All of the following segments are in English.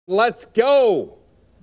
Let's go!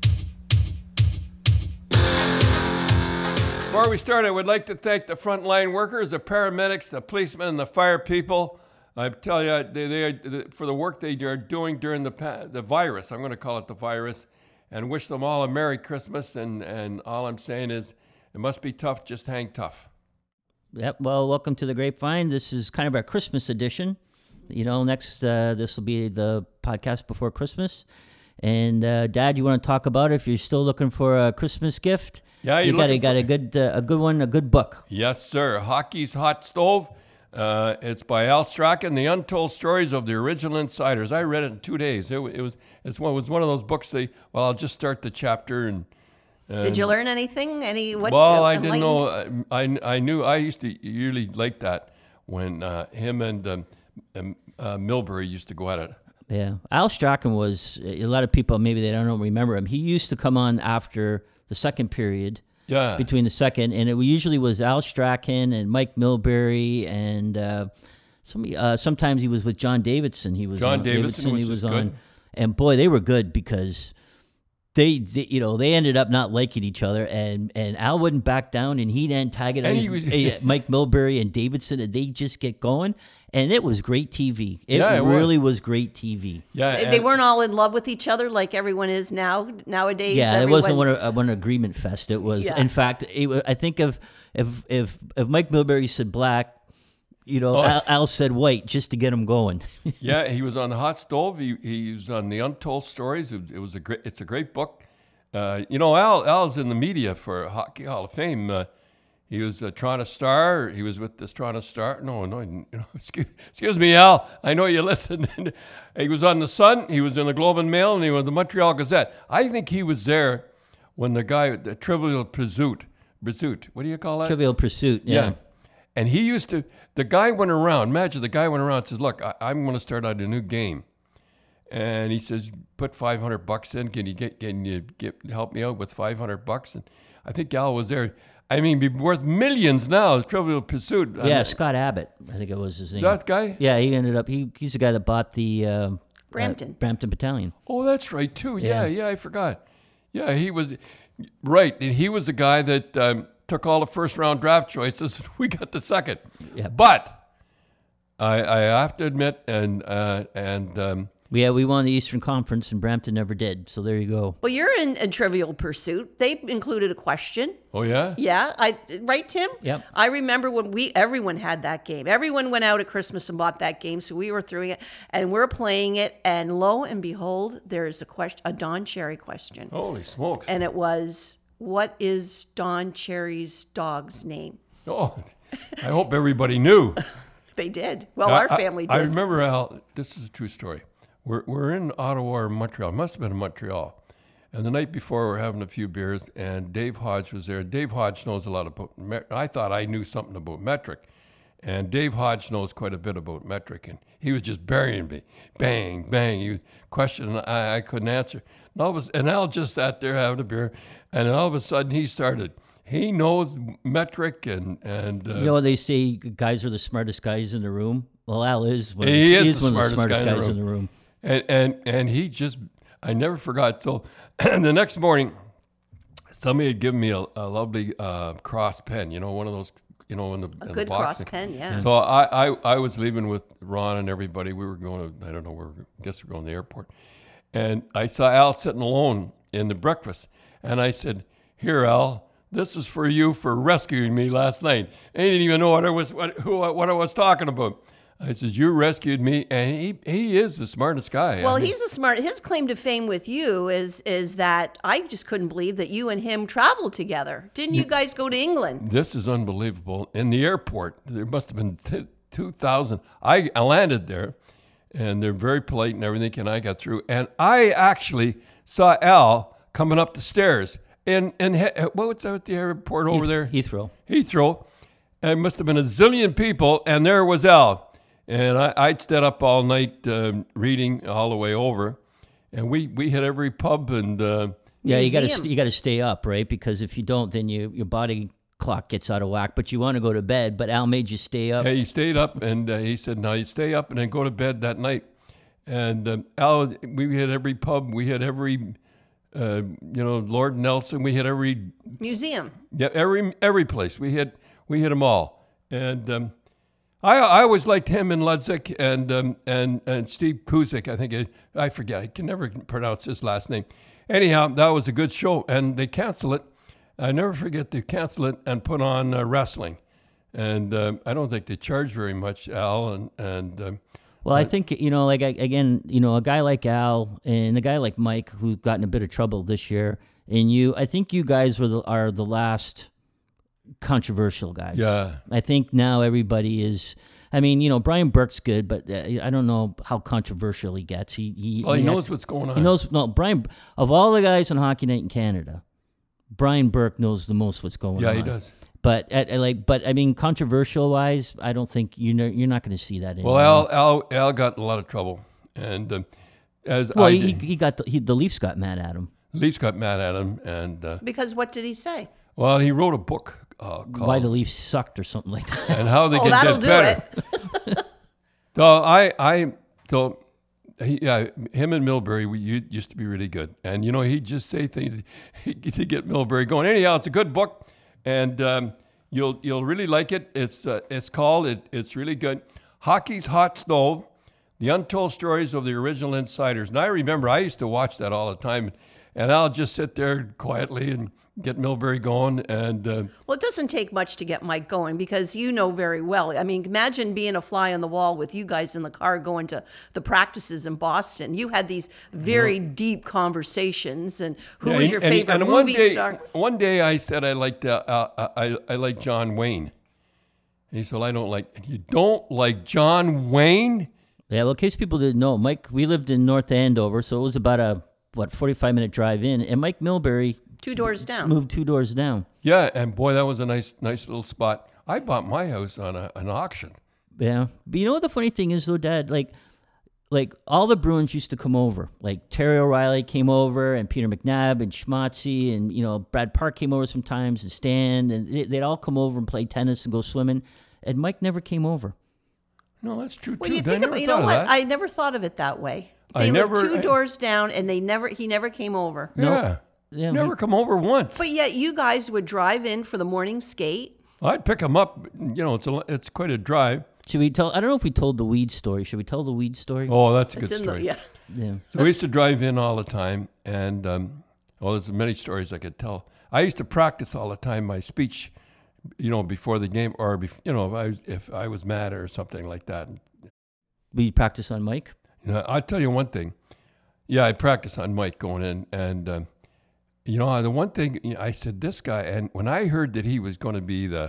Before we start, I would like to thank the frontline workers, the paramedics, the policemen, and the fire people. I tell you, they for the work they are doing during the virus. I'm going to call it the virus, and wish them all a Merry Christmas. And all I'm saying is, it must be tough. Just hang tough. Yep. Well, welcome to the Grapevine. This is kind of our Christmas edition. You know, next this will be the podcast before Christmas. And Dad, you want to talk about it if you're still looking for a Christmas gift? Yeah, you got a good one, a good book. Yes, sir. Hockey's Hot Stove. It's by Al Strachan, The Untold Stories of the Original Insiders. I read it in 2 days. It was one of those books. I'll just start the chapter and. Did you learn anything? I didn't know. I knew. I used to really like that when him and Milbury used to go at it. Yeah, Al Strachan was, a lot of people, maybe they don't remember him. He used to come on after the second period, between the second, and it usually was Al Strachan and Mike Milbury, and sometimes he was with John Davidson. He was on, and boy, they were good because they ended up not liking each other, and Al wouldn't back down, and he'd antagonize Mike Milbury and Davidson, and they just get going. And it was great TV. It really was great TV. Yeah, they weren't all in love with each other like everyone is nowadays. Yeah, it wasn't one agreement fest. It was, in fact, I think if Mike Milbury said black, Al said white just to get him going. Yeah, he was on the Hot Stove. He was on the Untold Stories. It's a great book. Al's in the media for Hockey Hall of Fame. He was a Toronto Star. He was with the Toronto Star. Excuse me, Al. I know you listened. He was on the Sun. He was in the Globe and Mail, and he was in the Montreal Gazette. I think he was there when the Trivial Pursuit. What do you call that? Trivial Pursuit. Yeah. And he used to. The guy went around. Imagine the guy went around and says, "Look, I'm going to start out a new game," and he says, "Put $500 in. Can you help me out with $500?" And I think Al was there. I mean, be worth millions now. Trivial Pursuit. Yeah, Scott Abbott, I think it was his name. That guy? Yeah, he ended up. He's the guy that bought the Brampton Battalion. Oh, that's right too. Yeah, I forgot. Yeah, he was right, and he was the guy that took all the first round draft choices. We got the second. Yeah. But I have to admit, we won the Eastern Conference, and Brampton never did. So there you go. Well, you're in Trivial Pursuit. They included a question. Oh yeah. Yeah, right, Tim. Yep. I remember when everyone had that game. Everyone went out at Christmas and bought that game, so we were throwing it and we're playing it. And lo and behold, there's a Don Cherry question. Holy smokes! And it was, what is Don Cherry's dog's name? Oh, I hope everybody knew. They did. Well, our family did. I remember, Al. This is a true story. We're in Ottawa or Montreal. It must have been in Montreal. And the night before, we're having a few beers, and Dave Hodge was there. Dave Hodge knows a lot about I thought I knew something about metric. And Dave Hodge knows quite a bit about metric. And he was just burying me. Bang, bang. He was questioning. I couldn't answer. And Al just sat there having a beer. And then all of a sudden, he started. He knows metric and they say guys are the smartest guys in the room. Well, Al is. He is one of the smartest guys in the room. And he just, I never forgot. So the next morning, somebody had given me a lovely cross pen, one of those, in the good box. Cross pen, yeah. So I was leaving with Ron and everybody. We were going to, I don't know, I guess we're going to the airport. And I saw Al sitting alone in the breakfast. And I said, "Here, Al, this is for you for rescuing me last night." And he didn't even know what I was talking about. I said, "You rescued me," and he is the smartest guy. Well, he's a smart. His claim to fame with you is that I just couldn't believe that you and him traveled together. Didn't you guys go to England? This is unbelievable. In the airport, there must have been 2,000. I landed there, and they're very polite and everything, and I got through. And I actually saw Al coming up the stairs. And what's that at the airport over there? Heathrow. And it must have been a zillion people, and there was Al. And I'd stayed up all night reading all the way over, and we hit every pub and you got to stay up, right? Because if you don't, then your body clock gets out of whack. But you want to go to bed. But Al made you stay up. Yeah, he stayed up, and he said, "No, you stay up and then go to bed that night." And Al, we had every pub, we had every, Lord Nelson, we had every museum. Yeah, every place we hit them all. And I always liked him and Ludzik and Steve Kuzik. I forget. I can never pronounce his last name. Anyhow, that was a good show, and they cancel it. I never forget they cancel it and put on wrestling, and I don't think they charge very much, Al. Well, I think a guy like Al and a guy like Mike, who got in a bit of trouble this year, and I think you guys are the last controversial guys. Yeah. I think now everybody is. I mean, Brian Burke's good, but I don't know how controversial he gets. He knows what's going on. He knows. No, Brian, of all the guys on Hockey Night in Canada, Brian Burke knows the most what's going on. Yeah, he does. But I mean, controversial wise, I don't think you're not going to see that anymore. Well, Al got in a lot of trouble, and the Leafs got mad at him. Leafs got mad at him, and because what did he say? Well, he wrote a book called "Why the Leafs Sucked" or something like that, and how they could get better. Him and Milbury, we used to be really good, and he'd just say things to get Milbury going. Anyhow, it's a good book, and you'll really like it. It's really good. Hockey's Hot Stove: The Untold Stories of the Original Insiders. And I remember I used to watch that all the time, and I'll just sit there quietly and get Milbury going. And well, it doesn't take much to get Mike going, because you know very well. I mean, imagine being a fly on the wall with you guys in the car going to the practices in Boston. You had these very deep conversations. And who was your favorite movie star? One day I said I liked John Wayne. And he said, "Well, I don't like." You don't like John Wayne? Yeah. Well, in case people didn't know, Mike, we lived in North Andover, so it was about a 45-minute drive in, and Mike Milbury. 2 doors down. Moved 2 doors down. Yeah, and boy, that was a nice little spot. I bought my house on an auction. Yeah, but you know what the funny thing is, though, Dad? Like all the Bruins used to come over. Like Terry O'Reilly came over, and Peter McNabb, and Schmatzy, and Brad Park came over sometimes, and Stan, and they'd all come over and play tennis and go swimming. And Mike never came over. No, that's true too. When you think about, I never thought of it that way. They lived 2 doors down, and he never came over. Yeah. Yeah, never come over once. But yet you guys would drive in for the morning skate. I'd pick him up. It's quite a drive. Should we tell? I don't know if we told the weed story. Should we tell the weed story? Oh, that's a good story. Yeah. So we used to drive in all the time, and there's many stories I could tell. I used to practice all the time my speech, before the game, or if I was mad or something like that. We practice on Mike. I'll tell you one thing. Yeah, I practice on Mike going in, and. The one thing I said, this guy, and when I heard that he was going to be the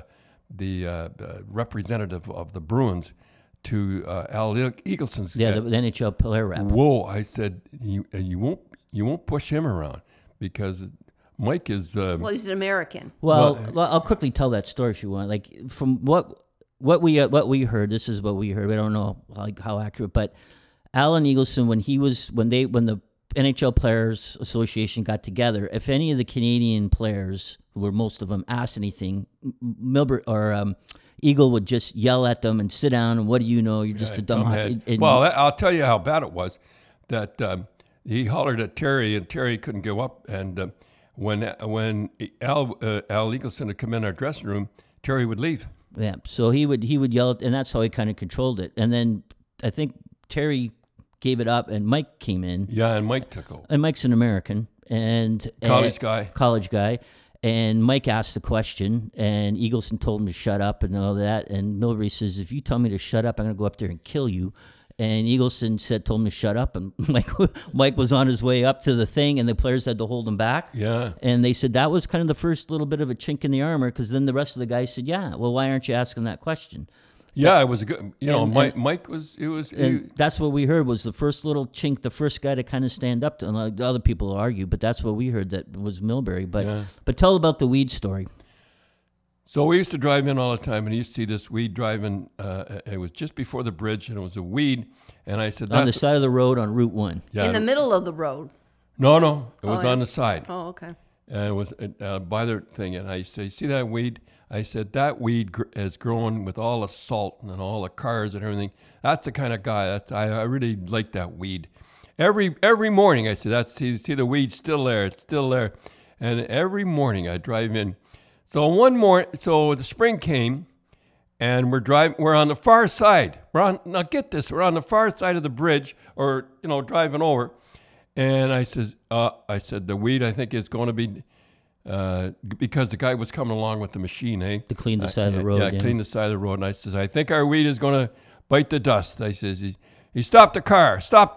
representative of the Bruins to Al Eagleson's, the NHL player rep. Whoa! I said you won't push him around, because Mike is. Well, he's an American. Well, I'll quickly tell that story if you want. Like from what we heard, this is what we heard. We don't know how accurate, but Alan Eagleson, when the NHL Players Association got together, if any of the Canadian players, who were most of them, asked anything, Milbury or Eagle would just yell at them and sit down, and what do you know? You're just a dumb hockey. Well, I'll tell you how bad it was. That he hollered at Terry, and Terry couldn't go up. And when Al Eagleson would come in our dressing room, Terry would leave. Yeah, so he would yell, and that's how he kind of controlled it. And then I think Terry gave it up, and Mike came in. Yeah, and Mike took over. And Mike's an American and college guy. And Mike asked a question, and Eagleson told him to shut up and all that. And Milbury says, "If you tell me to shut up, I'm going to go up there and kill you." And Eagleson told him to shut up, and Mike was on his way up to the thing, and the players had to hold him back. Yeah. And they said that was kind of the first little bit of a chink in the armor, because then the rest of the guys said, "Yeah, well, why aren't you asking that question?" Yeah, it was a good. Mike was. It was. That's what we heard was the first little chink, the first guy to kind of stand up to. And other people argue, but that's what we heard. That was Milbury. But tell about the weed story. So we used to drive in all the time, and you used to see this weed driving. It was just before the bridge, and it was a weed. And I said, on the side of the road on Route 1. Yeah, in the middle of the road. No, it was on the side. Oh, okay. and it was by their thing. And I say, see that weed? I said, that weed has grown with all the salt and all the cars and everything. That's the kind of guy. I really like that weed. Every morning, I said, see the weed's still there. It's still there. And every morning I drive in. So one morning, so the spring came, and we're on the far side. Now get this, we're on the far side of the bridge, or driving over. And I said, the weed I think is going to be, because the guy was coming along with the machine, to clean the side of the road. Yeah, clean the side of the road. And I says, I think our weed is going to bite the dust. I says, he stopped the car. Stop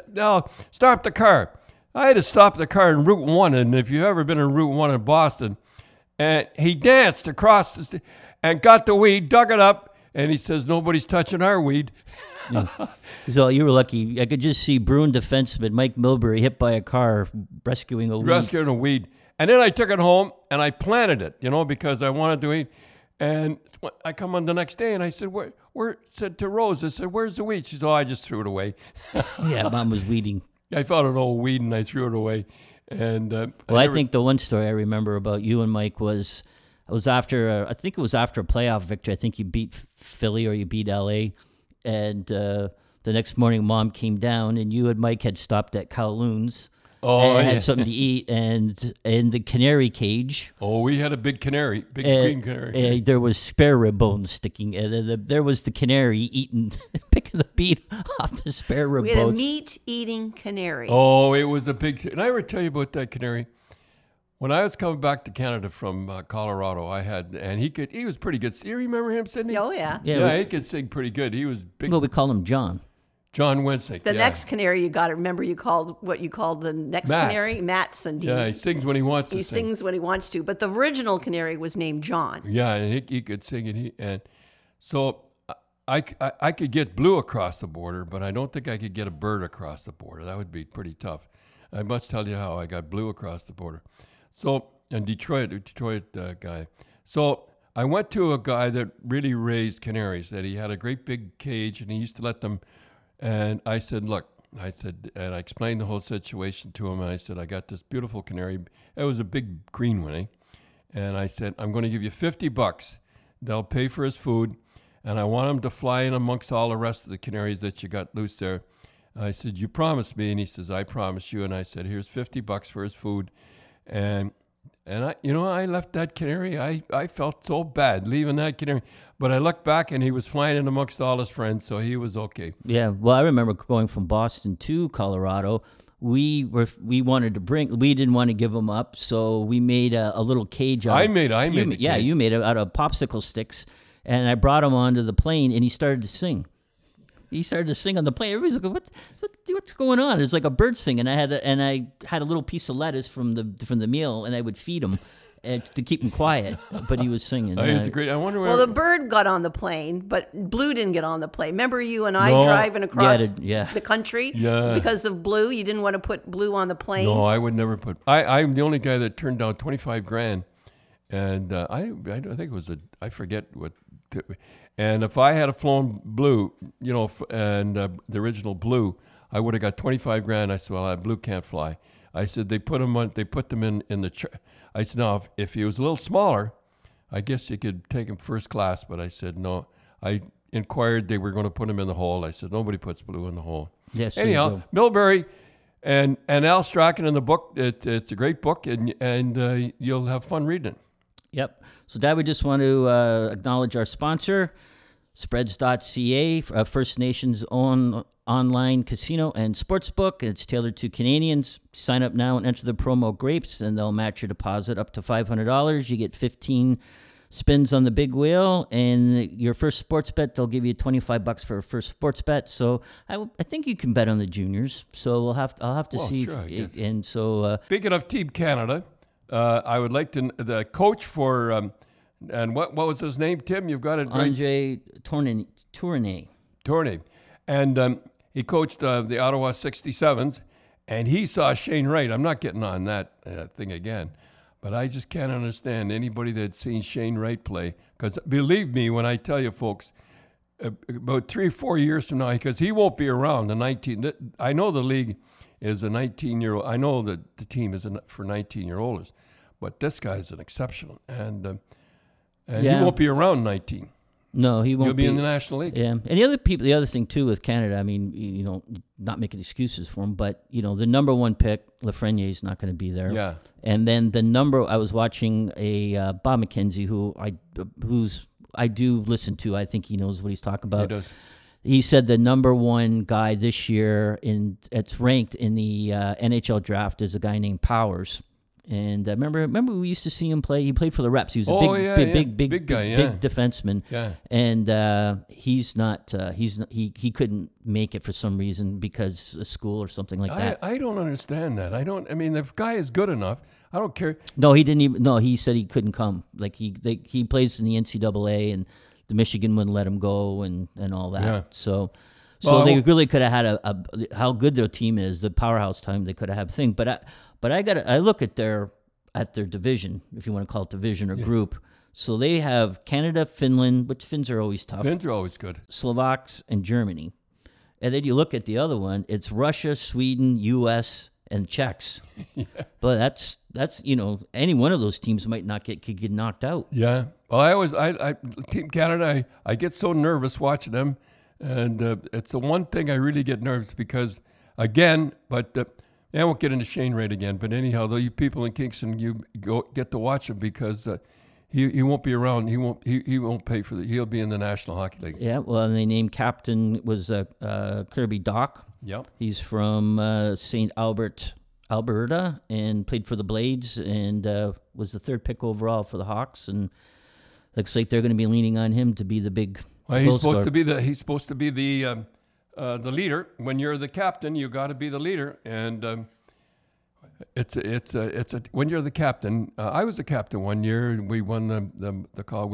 the car. I had to stop the car in Route 1, and if you've ever been in Route 1 in Boston, and he danced across and got the weed, dug it up, and he says, nobody's touching our weed. Yeah. So you were lucky. I could just see Bruin defenseman Mike Milbury hit by a car rescuing a weed. Rescuing a weed. And then I took it home, and I planted it, because I wanted to eat. And I come on the next day, and I said, said to Rose, I said, where's the weed? She said, I just threw it away. Yeah, Mom was weeding. I found an old weed, and I threw it away. And I think the one story I remember about you and Mike was after, I think it was after a playoff victory. I think you beat Philly or you beat LA. And the next morning, Mom came down, and you and Mike had stopped at Kowloon's. And had something to eat, and in the canary cage. Oh, we had a big canary, green canary. There was spare rib bones sticking. There was the canary eating, picking the meat off the spare rib bones. We had a meat-eating canary. Oh, it was a big. And I ever tell you about that canary? When I was coming back to Canada from Colorado, he was pretty good. You remember him, Sydney? Oh, yeah. Yeah, he could sing pretty good. He was big. Well, we call him John. John Wensick. The next canary you got to remember, you called the next canary Matson. Yeah, he sings when he wants to. He sings when he wants to, but the original canary was named John. Yeah, and he could sing, and so I could get Blue across the border, but I don't think I could get a bird across the border. That would be pretty tough. I must tell you how I got Blue across the border. So, and Detroit guy. So I went to a guy that really raised canaries. That he had a great big cage, and he used to let them. And I said, look, and I explained the whole situation to him. And I said, I got this beautiful canary. It was a big green one, eh? And I said, I'm going to give you $50. They'll pay for his food. And I want him to fly in amongst all the rest of the canaries that you got loose there. I said, you promised me. And he says, I promised you. And I said, here's $50 for his food. And I left that canary. I felt so bad leaving that canary. But I looked back, and he was flying in amongst all his friends, so he was okay. Yeah, well, I remember going from Boston to Colorado. We didn't want to give him up, so we made a little cage. I made the cage. Yeah, you made it out of popsicle sticks, and I brought him onto the plane, and he started to sing. He started to sing on the plane. Everybody's like, "What's going on?" There's like a bird singing. I had a little piece of lettuce from the meal, and I would feed him to keep him quiet. But he was singing. I used to agree. I wonder where. Well, the bird got on the plane, but Blue didn't get on the plane. Remember you and I driving across the country because of Blue? You didn't want to put Blue on the plane. No, I would never put. I'm the only guy that turned down $25,000, and I think it was I forget what. And if I had flown Blue, and the original Blue, I would have got $25,000. I said, well, Blue can't fly. I said they put them in the. I said, no, if he was a little smaller, I guess you could take him first class. But I said no. I inquired; they were going to put him in the hole. I said nobody puts Blue in the hole. Yes. Anyhow, Milbury and Al Strachan in the book. It's a great book, and you'll have fun reading it. Yep. So, Dad, we just want to acknowledge our sponsor, Spreads.ca, First Nations own online casino and sportsbook. It's tailored to Canadians. Sign up now and enter the promo GRAPES, and they'll match your deposit up to $500. You get 15 spins on the big wheel, and your first sports bet, they'll give you $25 for a first sports bet. So I think you can bet on the juniors. So I'll have to see. Sure, I guess. And so speaking of Team Canada, I would like to the coach for and what was his name, Tim? You've got it right. Andre Tournay. And he coached the Ottawa 67s, and he saw Shane Wright. I'm not getting on that thing again, but I just can't understand anybody that's seen Shane Wright play. Because believe me when I tell you, folks, about 3 or 4 years from now, because he won't be around. I know the league is a 19-year-old. I know that the team is for 19-year-olds. but this guy's an exceptional, and he won't be around 19. No, he won't. He'll be in the National League. Yeah, and the other thing too with Canada, I mean, not making excuses for him, but the number one pick, Lafreniere, is not going to be there. Yeah. And then I was watching a Bob McKenzie, who I do listen to. I think he knows what he's talking about. He does. He said the number one guy this year it's ranked in the NHL draft is a guy named Powers. And remember we used to see him play. He played for the Reps. He was a big guy, big defenseman. Yeah. And he's not. He couldn't make it for some reason because of school or something like that. I don't understand that. I mean, if guy is good enough, I don't care. No, he didn't even. No, he said he couldn't come. Like he plays in the NCAA, and the Michigan wouldn't let him go, and all that. Yeah. So they really could have had how good their team is, the powerhouse time. They could have had a thing, but I look at their division, if you want to call it division or group. So they have Canada, Finland, but Finns are always tough. Finns are always good. Slovaks and Germany, and then you look at the other one. It's Russia, Sweden, U.S. and Czechs. Yeah. But that's any one of those teams could get knocked out. Yeah. Well, Team Canada, I get so nervous watching them, and it's the one thing I really get nervous because I won't get into Shane Wright again, but anyhow, though, you people in Kingston, you get to watch him because he won't be around. He won't pay for he'll be in the National Hockey League. Yeah. Well, and they named captain was Kirby Dach. Yep. He's from St. Albert, Alberta, and played for the Blades, and was the third pick overall for the Hawks. And looks like they're going to be leaning on him to be the big. Well, he's supposed to be the leader. When you're the captain, you got to be the leader, and it's when you're the captain. I was the captain one year, and we won the call.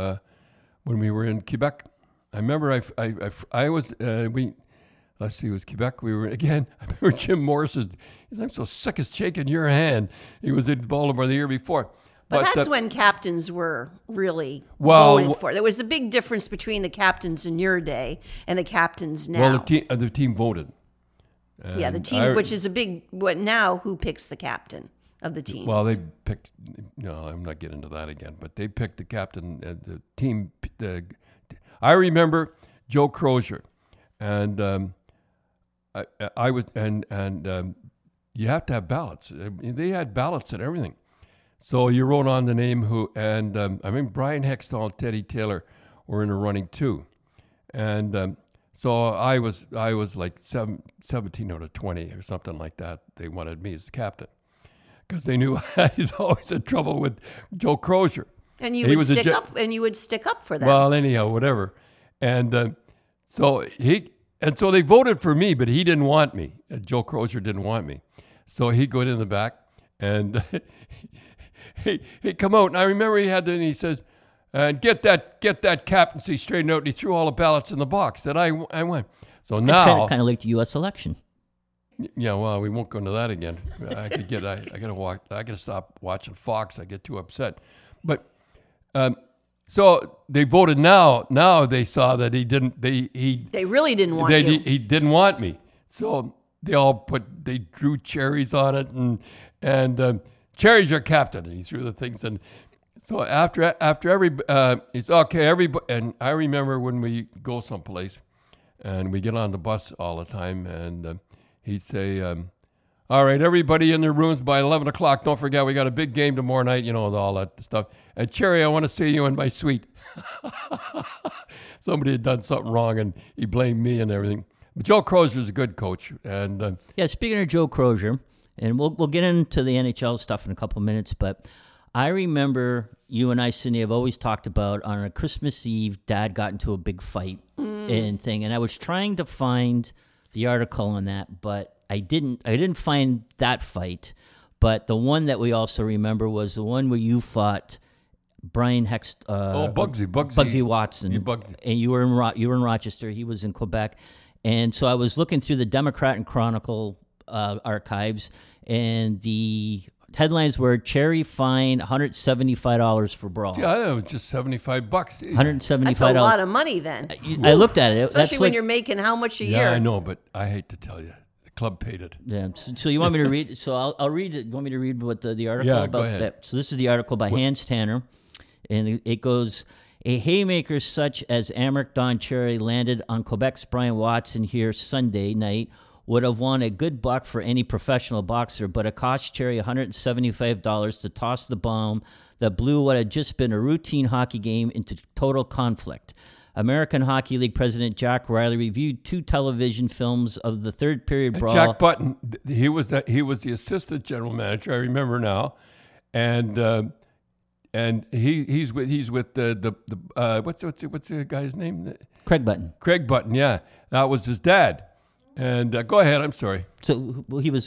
When we were in Quebec, I remember I was we. Let's see, it was Quebec. We were again. I remember Jim Morrison. He's I'm so sick of shaking your hand. He was in Baltimore the year before. But that's when captains were really going for it. There was a big difference between the captains in your day and the captains now. Well, the team voted. The team, which is a big. What now? Who picks the captain of the team? Well, they picked. No, I'm not getting into that again. But they picked the captain. The team. I remember Joe Crozier, and. I was and you have to have ballots. They had ballots and everything, so you wrote on the name I mean Brian Hextall and Teddy Taylor were in the running too, and so I was like 17 out of 20 or something like that. They wanted me as captain because they knew I was always in trouble with Joe Crozier. And you would stick up for that. Well, anyhow, whatever, and so he. And so they voted for me, but he didn't want me. Joe Crozier didn't want me. So he'd go in the back, and he'd come out. And I remember he says, get that captaincy straightened out. And he threw all the ballots in the box that I won. So now... It's kind of like the U.S. election. Yeah, well, we won't go into that again. I gotta stop watching Fox. I get too upset. But... So they voted now. Now they saw that he didn't. They really didn't want you. He didn't want me. So they drew cherries on it, and Cherry's your captain. And he threw the things, and so after it's okay. Everybody, and I remember when we go someplace, and we get on the bus all the time, and he'd say, all right, everybody in their rooms by 11 o'clock. Don't forget, we got a big game tomorrow night, all that stuff. And Cherry, I want to see you in my suite. Somebody had done something wrong, and he blamed me and everything. But Joe Crozier's a good coach. And speaking of Joe Crozier, and we'll get into the NHL stuff in a couple of minutes, but I remember you and I, Cindy, have always talked about on a Christmas Eve, Dad got into a big fight and thing. And I was trying to find the article on that, but I didn't find that fight, but the one that we also remember was the one where you fought Brian Bugsy Watson. And you were in Rochester. He was in Quebec, and so I was looking through the Democrat and Chronicle archives, and the headlines were Cherry fined $175 for brawl. Yeah, it was just $75. $175. That's a lot of money then. I looked at it, especially when you're making how much a year? Yeah, I know, but I hate to tell you, the club paid it. Yeah. So you want me to read? So I'll read it. You want me to read what the article Yeah, about go ahead. that? So this is the article by Hans Tanner, and it goes. A haymaker such as Amherst Don Cherry landed on Quebec's Brian Watson here Sunday night would have won a good buck for any professional boxer, but it cost Cherry $175 to toss the bomb that blew what had just been a routine hockey game into total conflict. American Hockey League President Jack Riley reviewed 2 television films of the third period brawl. Jack Button, he was the assistant general manager. I remember now, and he's with the what's the guy's name? Craig Button. Craig Button, yeah, that was his dad. And go ahead, I'm sorry. So he was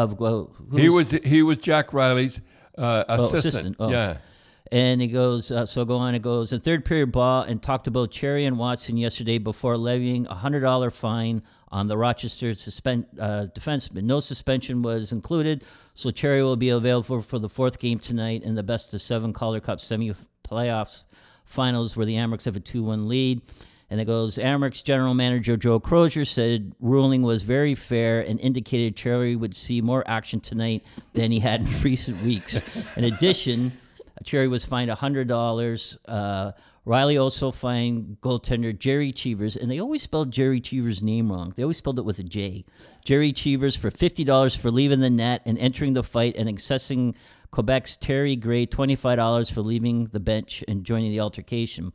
he was Jack Riley's assistant. Oh. Yeah. And he goes, so go on. It goes, the third period ball and talked about Cherry and Watson yesterday before levying a $100 fine on the Rochester defenseman. No suspension was included, so Cherry will be available for the 4th game tonight in the best-of-7 Calder Cup semi-playoffs finals where the Amherst have a 2-1 lead. And it goes, Amherst general manager Joe Crozier said ruling was very fair and indicated Cherry would see more action tonight than he had in recent weeks. In addition, Cherry was fined $100. Riley also fined goaltender Jerry Cheevers, and they always spelled Jerry Cheevers' name wrong. They always spelled it with a J. Jerry Cheevers for $50 for leaving the net and entering the fight, and accessing Quebec's Terry Gray $25 for leaving the bench and joining the altercation.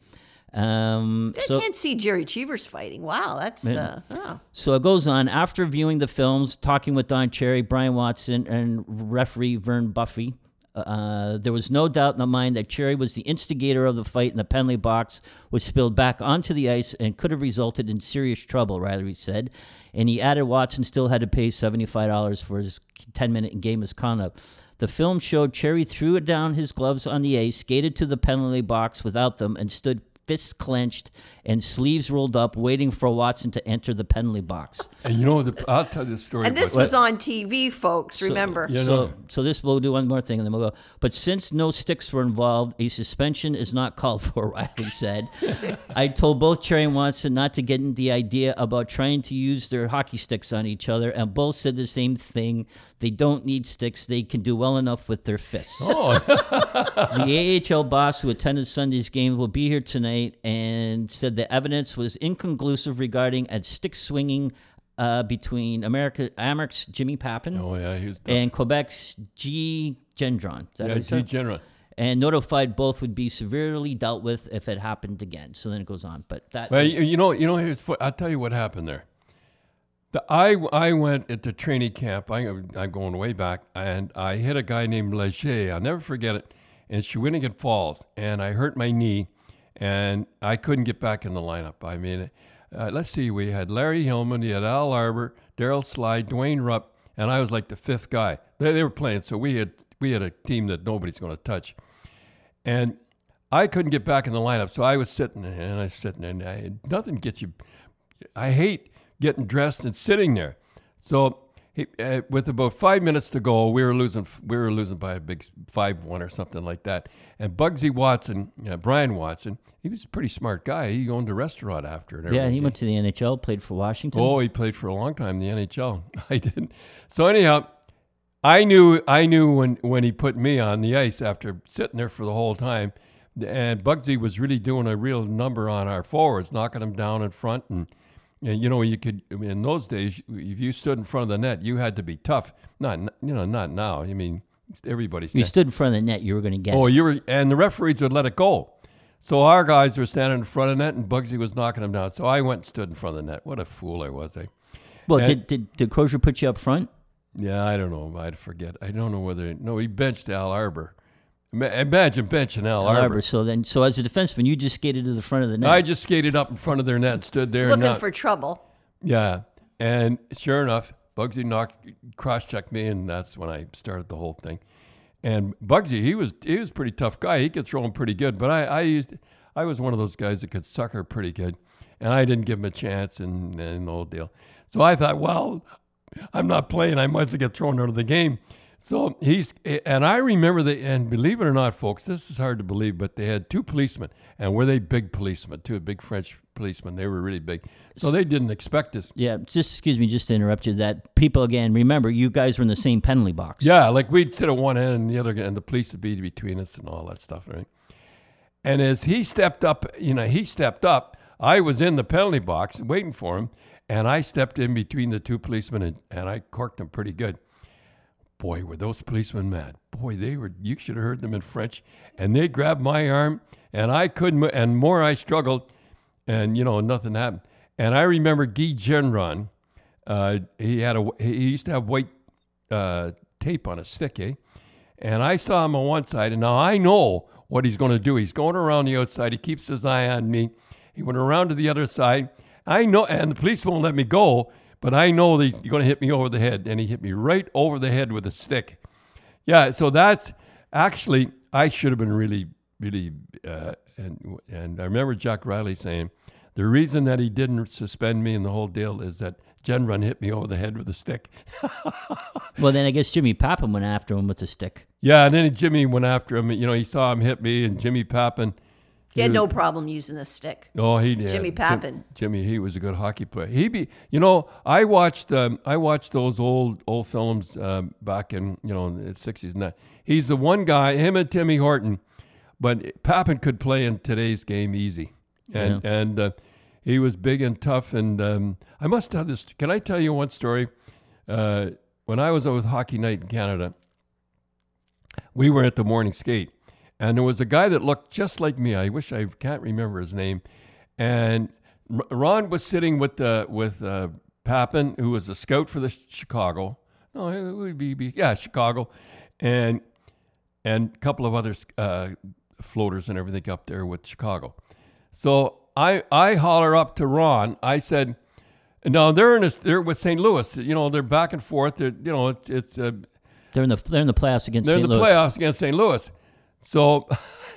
I can't see Jerry Cheevers fighting. Wow, that's So it goes on. After viewing the films, talking with Don Cherry, Brian Watson, and referee Vern Buffy, there was no doubt in the mind that Cherry was the instigator of the fight in the penalty box, which spilled back onto the ice and could have resulted in serious trouble, Riley said. And he added Watson still had to pay $75 for his 10-minute game misconduct. The film showed Cherry threw down his gloves on the ice, skated to the penalty box without them, and stood fists clenched and sleeves rolled up, waiting for Watson to enter the penalty box. And I'll tell you the story. And this was on TV, folks, remember. So this, we'll do one more thing and then we'll go. But since no sticks were involved, a suspension is not called for, Riley said. I told both Cherry and Watson not to get into the idea about trying to use their hockey sticks on each other, and both said the same thing. They don't need sticks. They can do well enough with their fists. Oh. The AHL boss who attended Sunday's game will be here tonight and said the evidence was inconclusive regarding a stick swinging between Amherst's Jimmy Pappin he was tough. and Quebec's G. Gendron. G. Gendron. And notified both would be severely dealt with if it happened again. So then it goes on. But that. Well, I'll tell you what happened there. I went at the training camp. I'm going way back, and I hit a guy named Leger. I'll never forget it. And Shawinigan Falls, and I hurt my knee, and I couldn't get back in the lineup. I mean, let's see. We had Larry Hillman, we had Al Arbor, Daryl Slide, Dwayne Rupp, and I was like the 5th guy. They were playing, so we had a team that nobody's going to touch, and I couldn't get back in the lineup. So I was sitting there, and nothing gets you. I hate getting dressed and sitting there. So with about 5 minutes to go, we were losing by a big 5-1 or something like that. And Bugsy Watson, Brian Watson, he was a pretty smart guy. He owned a restaurant after it. Yeah, he went to the NHL, played for Washington. Oh, he played for a long time in the NHL. I didn't. So anyhow, I knew when he put me on the ice after sitting there for the whole time, and Bugsy was really doing a real number on our forwards, knocking them down in front. And you could, in those days, if you stood in front of the net, you had to be tough. Not now. I mean, everybody's. You stood in front of the net, you were going to get. Oh, and the referees would let it go. So our guys were standing in front of the net, and Bugsy was knocking them down. So I went and stood in front of the net. What a fool I was, eh? Well, did Crozier put you up front? Yeah, I don't know. I'd forget. I don't know whether. No, he benched Al Arbor. Imagine benching Al Arbor. So as a defenseman, you just skated to the front of the net. I just skated up in front of their net and stood there. Looking for trouble. Yeah. And sure enough, Bugsy cross-checked me, and that's when I started the whole thing. And Bugsy, he was a pretty tough guy. He could throw him pretty good, but I was one of those guys that could sucker pretty good, and I didn't give him a chance and the whole deal. So I thought, well, I'm not playing. I might as well get thrown out of the game. So and I remember and believe it or not, folks, this is hard to believe, but they had 2 policemen, and were they big policemen, 2 big French policemen. They were really big. So they didn't expect us. Yeah, excuse me, just to interrupt you, that people, again, remember, you guys were in the same penalty box. Yeah, like we'd sit at one end and the other, and the police would be between us and all that stuff, right? And as he stepped up, I was in the penalty box waiting for him, and I stepped in between the 2 policemen, and I corked them pretty good. Boy, were those policemen mad. Boy, you should have heard them in French. And they grabbed my arm, and I couldn't, and more I struggled, and, nothing happened. And I remember Guy Gendron, he used to have white tape on a stick, eh? And I saw him on one side, and now I know what he's going to do. He's going around the outside. He keeps his eye on me. He went around to the other side. I know, and the police won't let me go, but I know that he's going to hit me over the head, and he hit me right over the head with a stick. Yeah, so that's actually, I should have been really, really, and I remember Jack Riley saying, the reason that he didn't suspend me in the whole deal is that Gendron hit me over the head with a stick. Well, then I guess Jimmy Papin went after him with a stick. Yeah, and then Jimmy went after him. He saw him hit me, and Jimmy Papin. He had no problem using a stick. Oh, he did. Jimmy Papin. Jimmy, he was a good hockey player. I watched those old films back in the 60s and that. He's the one guy, him and Timmy Horton, but Papin could play in today's game easy, and he was big and tough. And I must tell this. Can I tell you one story? When I was with Hockey Night in Canada, we were at the morning skate. And there was a guy that looked just like me. I wish I can't remember his name. And Ron was sitting with Papin, who was a scout for the Chicago. No, it would be Chicago, and a couple of other floaters and everything up there with Chicago. So I holler up to Ron. I said, "No, they're with St. Louis. They're back and forth. They're in the playoffs against St. Louis. They're in the playoffs against St. Louis." So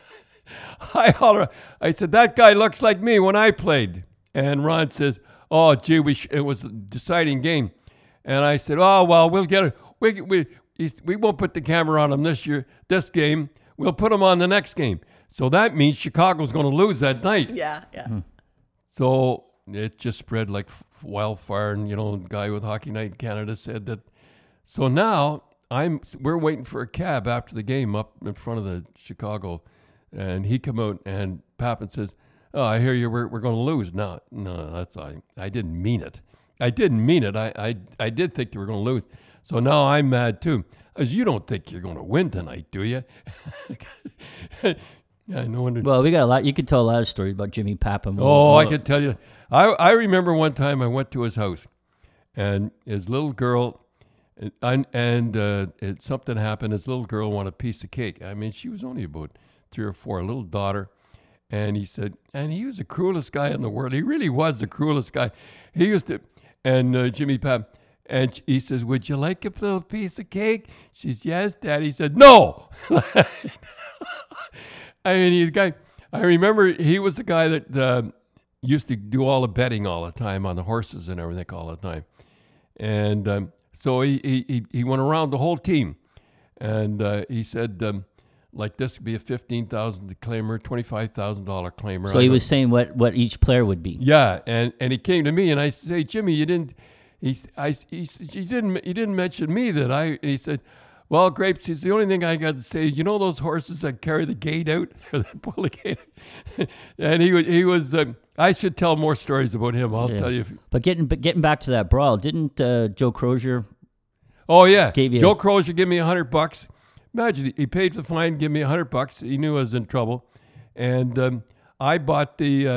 I said, that guy looks like me when I played. And Ron says, oh, gee, it was a deciding game. And I said, oh, well, we'll get it. We won't put the camera on him this game. We'll put him on the next game. So that means Chicago's going to lose that night. Yeah. So it just spread like wildfire. And, the guy with Hockey Night in Canada said that. So now we're waiting for a cab after the game up in front of the Chicago, and he come out and Papin says, "Oh, I hear you. We're going to lose." No, that's I didn't mean it. I didn't mean it. I did think they were going to lose. So now I'm mad too. As you don't think you're going to win tonight, do you? Yeah, no wonder. Well, we got a lot. You could tell a lot of stories about Jimmy Papin. I could tell you. I remember one time I went to his house, and his little girl. And something happened. His little girl wanted a piece of cake. I mean, she was only about 3 or 4, a little daughter. And he said, and he was the cruelest guy in the world. He really was the cruelest guy. He used to, and Jimmy Papin, and he says, would you like a little piece of cake? She says, yes, Dad. He said, no. I mean, I remember he was the guy that used to do all the betting all the time on the horses and everything all the time. And so he went around the whole team, and he said, like this would be a $15,000 claimer, $25,000 claimer. So he was saying what each player would be. Yeah, and he came to me, and I said, hey, Jimmy, you didn't mention me that and he said, well, Grapes, he's the only thing I got to say is, those horses that carry the gate out, or that pull the gate out? And he was I should tell more stories about him. I'll tell you. But getting back to that brawl, didn't Joe Crozier? Oh yeah, Joe Crozier gave me $100. Imagine he paid the fine, give me $100. He knew I was in trouble, and I bought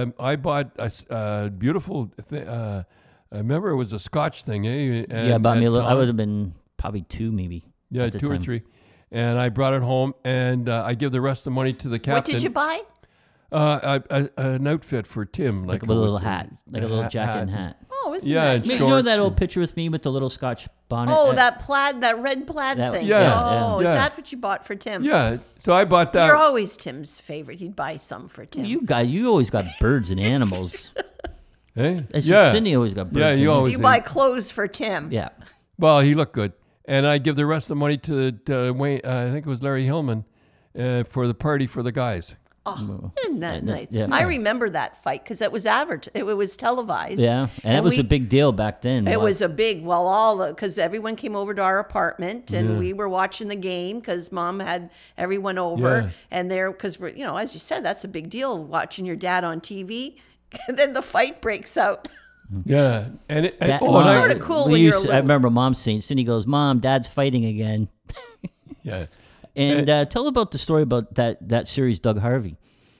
a beautiful thing. I remember it was a Scotch thing, eh? And bought me a little. I would have been probably 2, maybe. Yeah, 2 or 3, and I brought it home, and I give the rest of the money to the captain. What did you buy? An outfit for Tim, like a little hat, like a little jacket and hat. Oh, isn't that? You know that old picture with me with the little Scotch bonnet? Oh, that red plaid thing. Yeah. Is that what you bought for Tim? Yeah. So I bought that. You're always Tim's favorite. He'd buy some for Tim. You always got birds and animals. Hey? Cindy always got birds. Yeah, you buy clothes for Tim. Yeah. Well, he looked good. and I give the rest of the money to Wayne. I think it was Larry Hillman for the party for the guys. Oh, isn't that nice? Yeah. I remember that fight because it was it was televised. Yeah, and it was a big deal back then. It was a big, because everyone came over to our apartment and we were watching the game because Mom had everyone over and there, because we're, as you said, that's a big deal watching your dad on TV. And then the fight breaks out. Yeah, and it's sort of cool when you're a little. I remember Mom saying, Cindy goes, "Mom, Dad's fighting again." Yeah. And tell about the story about that series, Doug Harvey.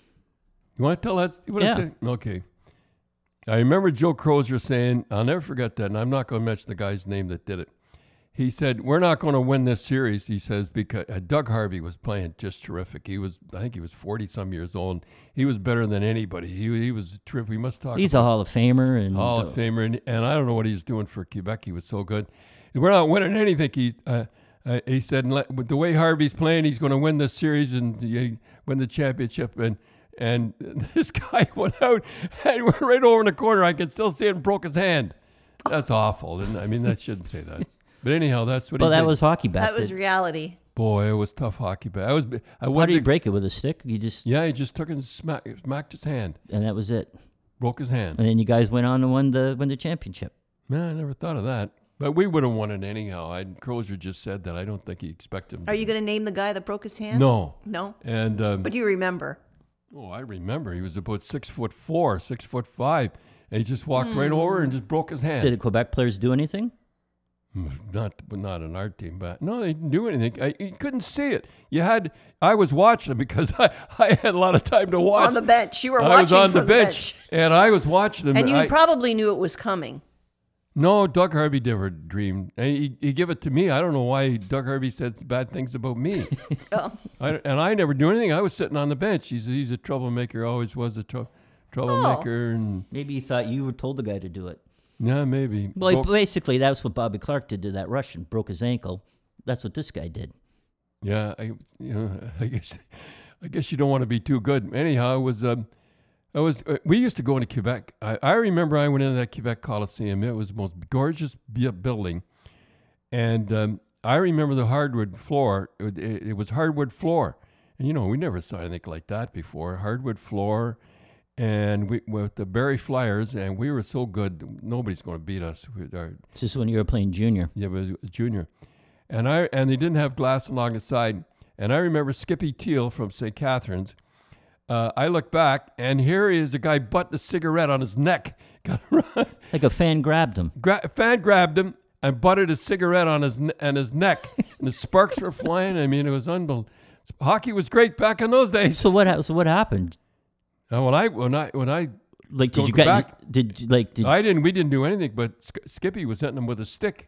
You want to tell that? Okay. I remember Joe Crozier saying, I'll never forget that, and I'm not going to mention the guy's name that did it. He said, we're not going to win this series, he says, because Doug Harvey was playing just terrific. I think he was 40-some years old. He was better than anybody. He was terrific. We must talk He's a Hall of Famer. Hall of Famer, and I don't know what he was doing for Quebec. He was so good. We're not winning anything. He said, with the way Harvey's playing, he's going to win this series and win the championship. And this guy went out and went right over in the corner. I could still see it and broke his hand. That's awful. That shouldn't say that. But anyhow, that's what he did. That was hockey back then. That was reality. Boy, it was tough hockey back. How did he break it, with a stick? He just took and smacked his hand. And that was it. Broke his hand. And then you guys went on to win the championship. Man, I never thought of that. But we would have won it anyhow. Crozier just said that. I don't think he expected him. Are you going to name the guy that broke his hand? No. And but you remember? Oh, I remember. He was about 6'4", 6'5", and he just walked right over and just broke his hand. Did the Quebec players do anything? Not on our team, but no, they didn't do anything. You couldn't see it. I was watching because I had a lot of time to watch. On the bench, you were watching. I was on the bench, and I was watching them. And you probably knew it was coming. No, Doug Harvey never dreamed. And he gave it to me. I don't know why Doug Harvey said bad things about me. I never do anything. I was sitting on the bench. He's a troublemaker, always was a troublemaker. And maybe he thought you were told the guy to do it. Yeah, maybe. Well, basically, that's what Bobby Clark did to that Russian. Broke his ankle. That's what this guy did. Yeah, I guess you don't want to be too good. Anyhow, we used to go into Quebec. I remember I went into that Quebec Coliseum. It was the most gorgeous building. And I remember the hardwood floor. It was hardwood floor. And, we never saw anything like that before. Hardwood floor. And we with the Barrie Flyers, and we were so good, nobody's going to beat us. This is when you were playing junior. Yeah, it was junior. And they didn't have glass along the side. And I remember Skippy Teal from St. Catharines. I look back, and here is a guy butting a cigarette on his neck. Like a fan grabbed him. Fan grabbed him and butted a cigarette on his neck. And the sparks were flying. I mean, it was unbelievable. Hockey was great back in those days. So what happened? When I like, did you back, I didn't. We didn't do anything, but Skippy was hitting him with a stick.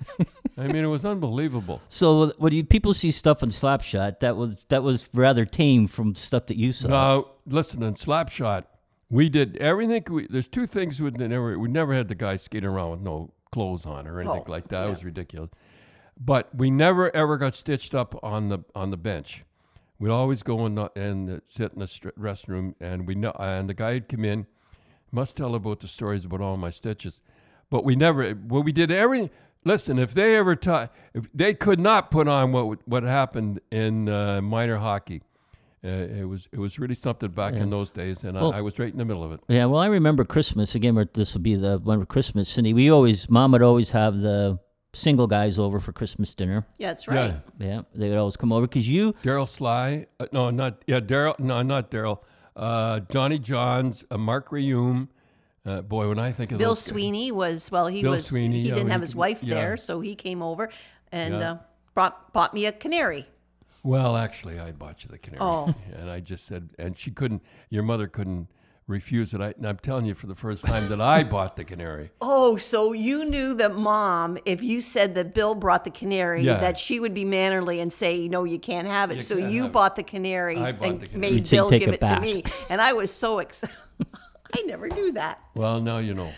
I mean, it was unbelievable. So when people see stuff on Slapshot, that was rather tame from stuff that you saw. No, listen, on Slapshot, we did everything. There's two things we never had the guy skating around with no clothes on or anything like that. Yeah. It was ridiculous. But we never ever got stitched up on the bench. We'd always go and sit in the restroom, and the guy would come in. Must tell about the stories about all my stitches, but we never. Well, we did everything. Listen, if they ever if they could not put on what happened in minor hockey. It was really something back in those days, and I was right in the middle of it. Yeah, well, I remember Christmas again. This will be the one for Christmas, Cindy. Mom would always have the single guys over for Christmas dinner. Yeah, that's right. Yeah, they would always come over because you... Daryl Sly. Daryl. No, not Daryl. Johnny Johns, Mark Reaume. Boy, when I think of Bill those Sweeney Bill Sweeney, he didn't have his wife there, so he came over and bought me a canary. Well, actually, I bought you the canary. Oh. And I just said, and your mother couldn't refuse it. And I'm telling you for the first time that I bought the canary. Oh, so you knew that Mom, if you said that Bill brought the canary, that she would be mannerly and say, no, you can't have it. So you bought the canary and made Bill give it to me. And I was so excited. I never knew that. Well, now you know.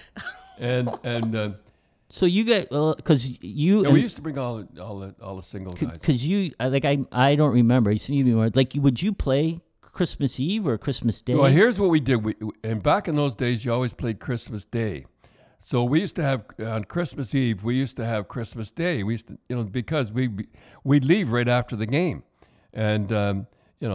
And so you get because you. Yeah, we used to bring all the single guys. Because I don't remember. Would you play Christmas Eve or Christmas Day? Well, here's what we did. And back in those days, you always played Christmas Day. So we used to have on Christmas Eve. We used to have Christmas Day. We used to, because we'd leave right after the game, and and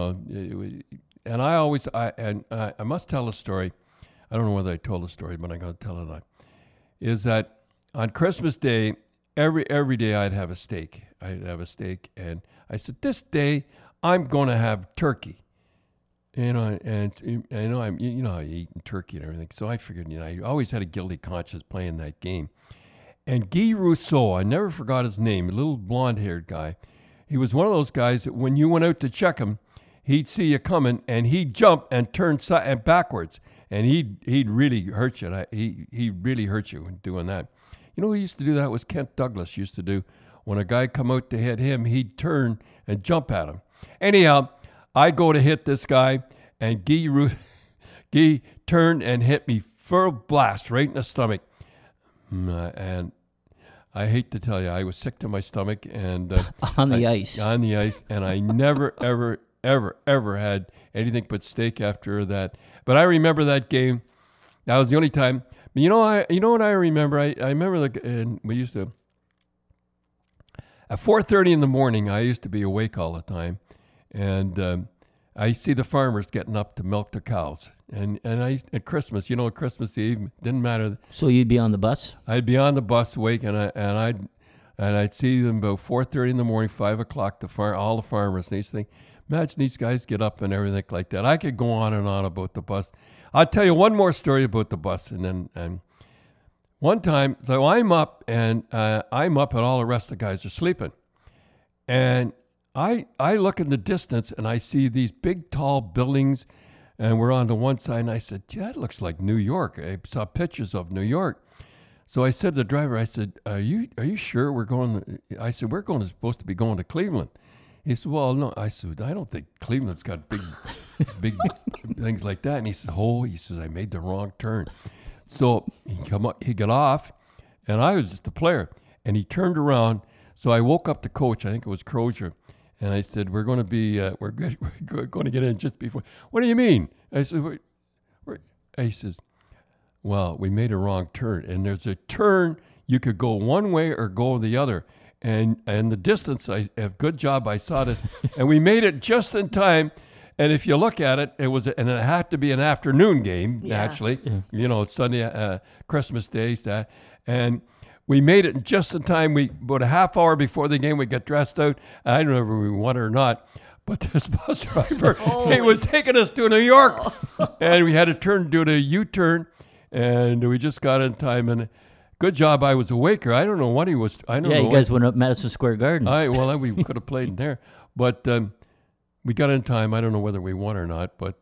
I must tell a story. I don't know whether I told the story, but I'm going to tell it on. Is that on Christmas Day, every day I'd have a steak. And I said, this day I'm going to have turkey. And I'm eating turkey and everything. So I figured, I always had a guilty conscience playing that game. And Guy Rousseau, I never forgot his name, a little blonde-haired guy. He was one of those guys that when you went out to check him, he'd see you coming and he'd jump and turn backwards. And he'd really hurt you. He really hurt you doing that. You know who used to do that was Kent Douglas used to do. When a guy come out to hit him, he'd turn and jump at him. Anyhow, I go to hit this guy, and Guy turned and hit me for a blast right in the stomach. And I hate to tell you, I was sick to my stomach. And on the ice, and I never, ever had anything but steak after that. But I remember that game. That was the only time. You know what I remember? I remember we used to, at 4:30 in the morning, I used to be awake all the time. And I see the farmers getting up to milk their cows. And at Christmas, Christmas Eve, didn't matter. So you'd be on the bus? I'd be on the bus awake, and I'd see them about 4:30 in the morning, 5 o'clock, all the farmers. And these things. Imagine these guys get up and everything like that. I could go on and on about the bus. I'll tell you one more story about the bus. And one time, so I'm up and all the rest of the guys are sleeping. And I look in the distance and I see these big, tall buildings, and we're on the one side. And I said, "Gee, that looks like New York." I saw pictures of New York. So I said to the driver, I said, "Are you sure we're going?" I said, "We're supposed to be going to Cleveland." He said, "Well, no." I said, "I don't think Cleveland's got big things like that." And he said, he says, "I made the wrong turn." So he got off, and I was just a player. And he turned around. So I woke up the coach. I think it was Crozier. And I said, "We're going to be, we're good. We're going to get in just before." "What do you mean?" I said, he says, "Well, we made a wrong turn. And there's a turn, you could go one way or go the other. And the distance, good job, I saw this." And we made it just in time. And if you look at it, it had to be an afternoon game, actually. Yeah. Sunday, Christmas Day. And we made it just in time. About a half hour before the game, we got dressed out. I don't know if we won or not. But this bus driver, he was taking us to New York. And we had to do the U-turn. And we just got in time. And good job, I was awake. I don't know what he was. I don't know. Yeah, you guys went up Madison Square Garden. We could have played in there. But we got in time. I don't know whether we won or not. But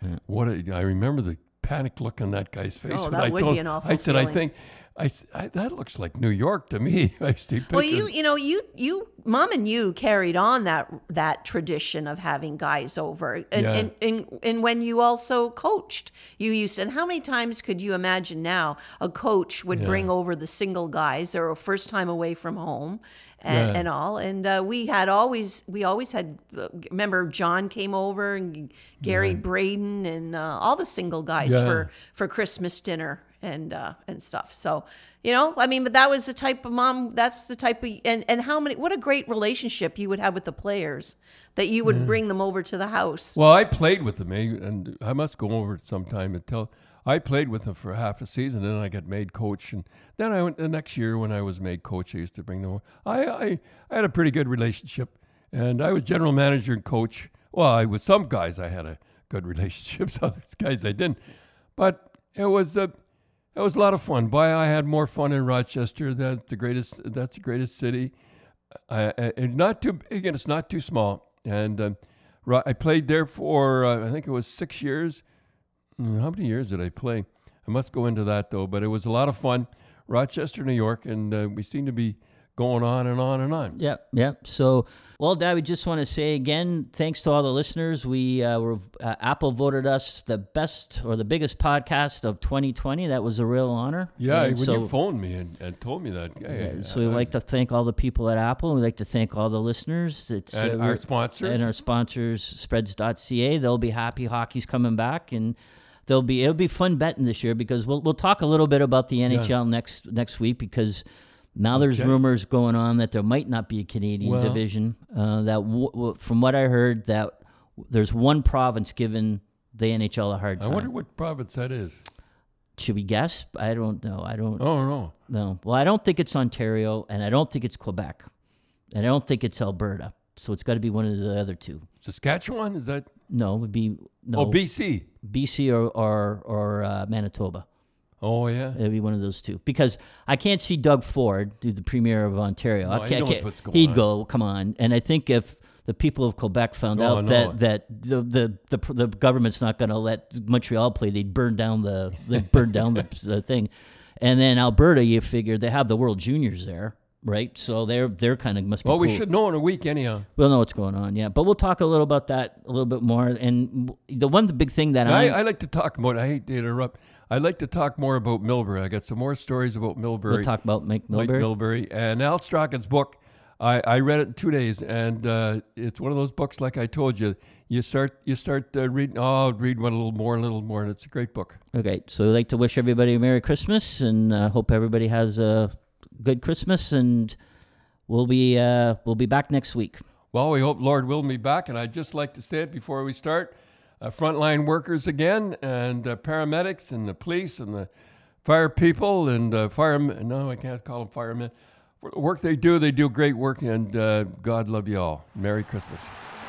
I remember the panic look on that guy's face. Oh, that would be an awful feeling. I said, that looks like New York to me. I see pictures. Well, you, Mom and you carried on that tradition of having guys over, and when you also coached, you used. And how many times could you imagine now a coach would bring over the single guys? They're a first time away from home, and all. And we always had. Remember, John came over and Gary Braden and all the single guys for Christmas dinner. And stuff. So, but that was the type of mom, that's the type of, and what a great relationship you would have with the players that you would bring them over to the house. Well, I played with them, and I must go over sometime and tell, I played with them for half a season, and then I got made coach. And then I went the next year when I was made coach, I used to bring them over. I had a pretty good relationship, and I was general manager and coach. Well, with some guys I had a good relationship, other guys I didn't. But it was a lot of fun. I had more fun in Rochester. That's the greatest city. And not too big, and it's not too small. And I played there for, I think it was 6 years. How many years did I play? I must go into that, though. But it was a lot of fun. Rochester, New York, and we seem to be going on and on and on. Yep. So, well, Dad, we just want to say again, thanks to all the listeners. Apple voted us the best or the biggest podcast of 2020. That was a real honor. Yeah, you phoned me and told me that. So we'd like to thank all the people at Apple. And we'd like to thank all the listeners. And our sponsors. And our sponsors, spreads.ca. They'll be happy hockey's coming back, and it'll be fun betting this year because we'll talk a little bit about the NHL next week because now there's rumors going on that there might not be a Canadian division. From what I heard, that there's one province giving the NHL a hard time. I wonder what province that is. Should we guess? I don't know. Oh, no. Well, I don't think it's Ontario, and I don't think it's Quebec, and I don't think it's Alberta. So it's got to be one of the other two. Saskatchewan, is that? No, it would be BC. BC or Manitoba. Oh yeah, it'd be one of those two because I can't see Doug Ford, do the premier of Ontario. No, he knows what's going on. He'd go, come on, and I think if the people of Quebec found out that the government's not going to let Montreal play, they'd burn down the the thing, and then Alberta, you figure they have the World Juniors there. Right, so they're kind of must be. Well, we cool. should know in a week anyhow. We'll know what's going on, yeah. But we'll talk a little about that a little bit more. And the big thing that I like to talk about. I hate to interrupt. I like to talk more about Milbury. I got some more stories about Milbury. We'll talk about Mike Milbury. Mike Milbury and Al Strachan's book. I read it in 2 days, and it's one of those books. Like I told you, you start reading. Oh, I'll read one a little more, and it's a great book. Okay, so I'd like to wish everybody a Merry Christmas, and hope everybody has a good Christmas, and we'll be back next week. Well, we hope Lord will be back, and I'd just like to say it before we start. Frontline workers again, and paramedics, and the police, and the fire people, and firemen. No, I can't call them firemen. For the work they do great work, and God love you all. Merry Christmas.